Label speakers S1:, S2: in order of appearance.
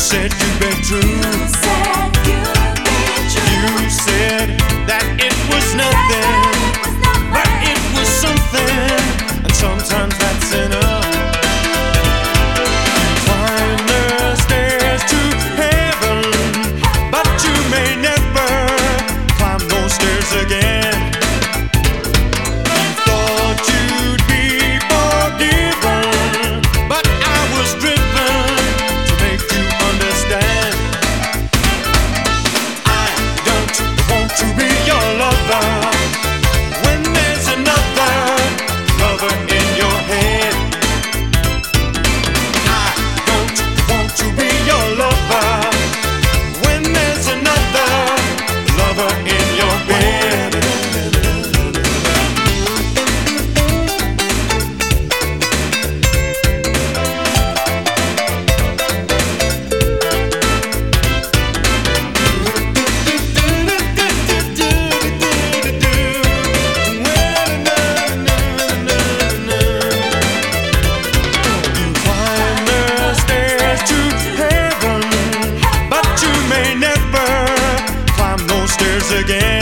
S1: said you'd be true. You said that it was nothing, but it was something, and sometimes that's enough. You climb the stairs to heaven, but you may never climb those stairs again. Thought you'd be forgiven, but I was driven to make you understand. I don't want to be your lover when there's another lover in your head. I don't want to be your lover when there's another lover in your bed. Again.